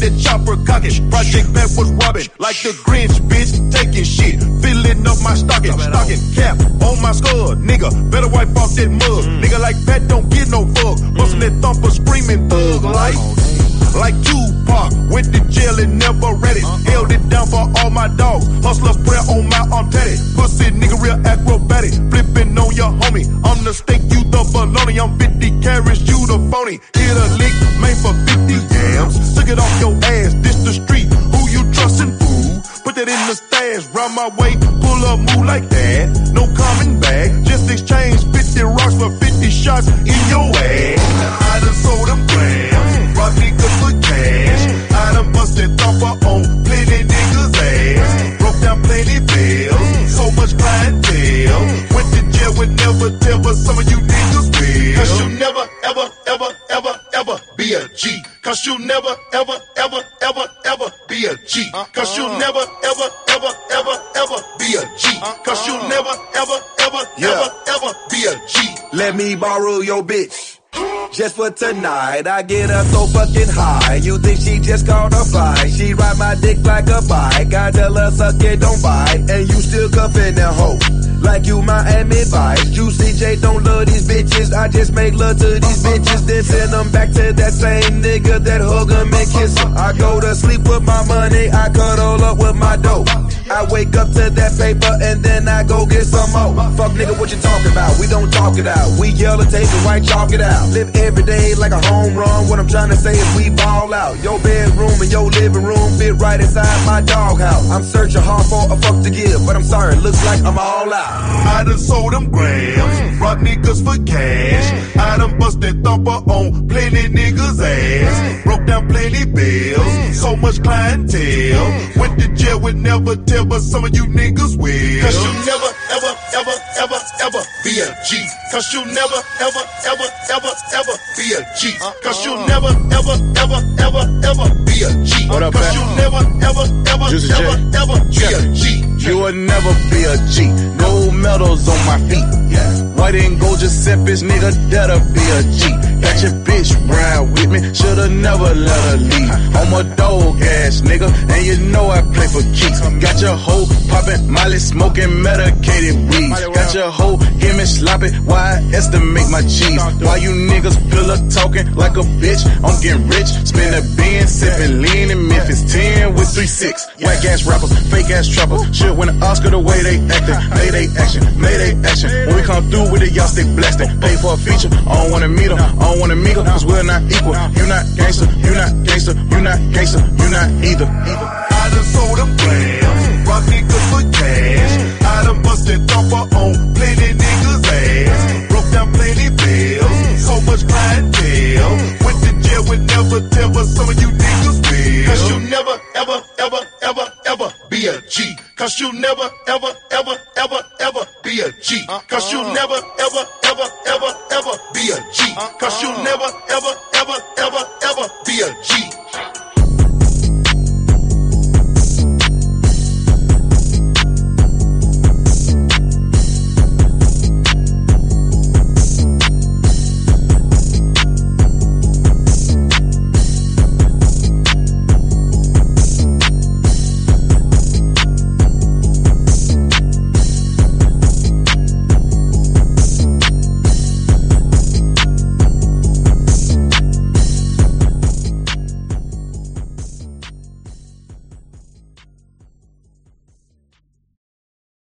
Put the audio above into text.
that chopper cocking. Project Pat was robbing like the Grinch, bitch, taking shit. Filling up my stocking cap on my skull. Nigga, better wipe off that mug. Nigga like Pat don't get no fuck. Bustin' that thumper, screaming thug life. Like Tupac, went to jail and never read it. Held it down for all my dogs. Hustler's prayer on my arm tatted. Pussy nigga real acrobatic. Flipping on your homie. I'm the steak, you the bologna. I'm 50 carats, you the phony. Hit a lick, made for 50 yams. Took it off your ass, this the street. Who you trustin', fool? Put that in the stash, round my way, pull up, move like that. No coming back, just exchange 50 rocks for 50 shots in your ass. I done sold them grams, rock niggas for cash. I done busted thumper on plenty niggas' ass. Broke down plenty bills, so much clientele. Went to jail with never tell, but some of you niggas will. Cause you never, ever, ever, ever, ever be a G. Cause you never, ever, ever, ever, ever be a G. Cause you never, ever, ever, ever, ever be a G. Cause you never, ever, ever, ever, ever be a G. Let me borrow your bitch. Just for tonight, I get her so fucking high. You think she just caught a fly? She ride my dick like a bike. I tell her suck it, don't bite. And you still cuffin' that hoe like you Miami Vice. Juicy J don't love these bitches. I just make love to these bitches, then send them back to that same nigga that hug them and kiss them. I go to sleep with my money, I cuddle up with my dough. I wake up to that paper and then I go get some more. Fuck nigga, what you talking about? We don't talk it out. We yell and take the white chalk it out. Live every day like a home run. What I'm trying to say is we ball out. Your bedroom and your living room fit right inside my doghouse. I'm searching hard for a fuck to give, but I'm sorry, it looks like I'm all out. I done sold them grams, rock niggas for cash. I done busted thumper on plenty niggas' ass. Broke down plenty bills, so much clientele. Went to jail with never tell, but some of you niggas will. Cause you never, ever, ever, ever, ever be a G. Cause you never, ever, ever, ever, ever be a G. Cause you never, ever, ever, ever, ever be a G. What up, Cause you never, ever, ever, ever, ever be a G. You will never be a G. Gold medals on my feet. White and gold Giuseppe's, nigga, that'll be a G. Got your bitch ride with me, shoulda never let her leave. I'm a dog ass nigga, and you know I play for keeps. Got your hoe poppin', Molly smoking medicated weed. Got your hoe him sloppy, why I estimate my cheese. Why you niggas pillow talking like a bitch? I'm getting rich, spend a bin, sippin' lean in Memphis 10 with 3-6. Whack ass rappers, fake ass trappers, should win an Oscar the way they actin'. Mayday action, mayday action. When we come through with it, y'all stay blasting. Pay for a feature, I don't wanna meet her, I don't wanna meet her, cause we're not equal. You not gangster, you not gangster, you not gangster, you not either. I done sold them grams, rock niggas for cash. I done busted thumper on plenty niggas' ass. Broke down plenty bills, so much clientele. Went to jail with never tell, but some of you niggas will. Cause you never, ever, ever, ever, ever be a G. Cause you never, ever, ever, ever, ever be a G. Cause you never, ever, ever, ever, ever be a G. Cause you never, ever, ever, ever, ever be a G.